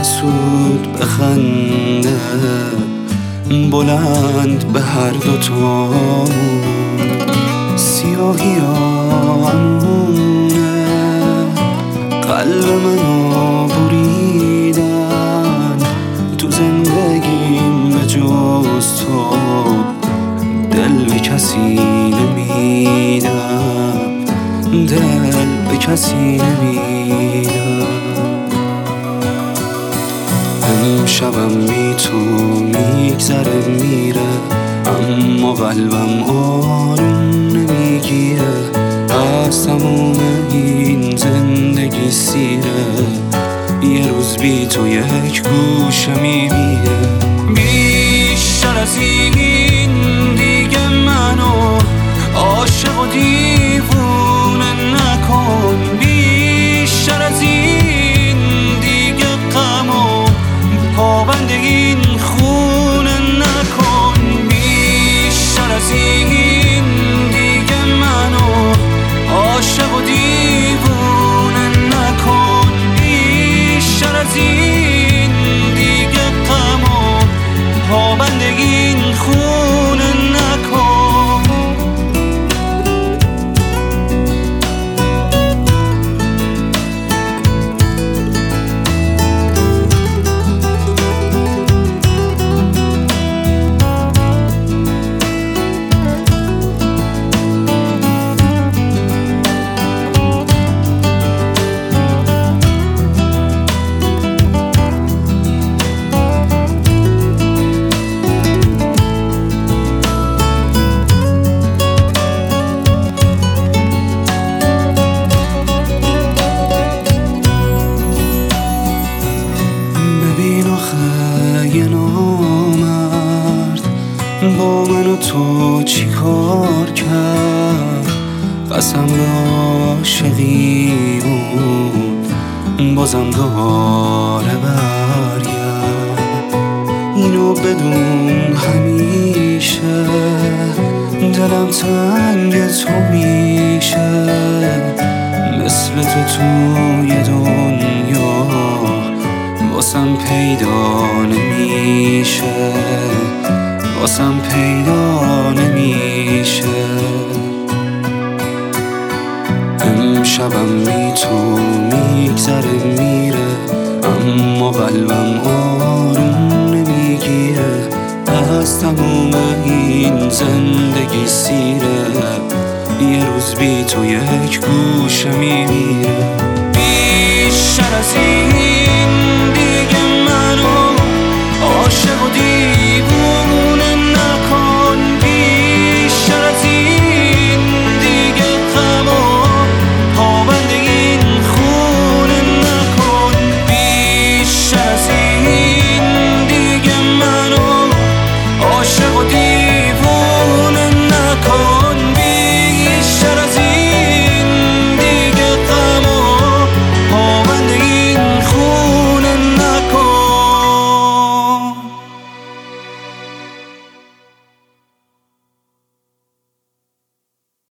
سود بخنده بلند به هر دوتامون. سیاهی همونه قلب منو بریدن، تو زندگیم به جز تو دل به کسی نمیدم، دل به کسی نمیدم. امشبم بی تو میگذره میره، اما قلبم آروم نمیگیره. از تموم این زندگی سیره، یه روز بی تو یک گوشه میمیره. بیشتر از این دیگه منو عاشق و دیوونه نکن، بیشتر از این دیگه غمو پابند این خونه نکن، بیشتر از این دیگه منو عاشق و دیوونه نکن، بیشتر از این دیگه غمو پابند این خونه نکن. یه نامرد با من و تو چی کار کرد؟ قسم عاشقی بود بازم دوباره برگرد. اینو بدون همیشه دلم تنگ تو میشه، مثل تو توی دنیا واسم پیدا نمیشه، واسم پیدا نمیشه. امشبم بی تو میگذره میره، اما قلبم آروم نمیگیره. از تموم این زندگی سیره، یه روز بی تو یک گوشه میمیره. بیشتر از این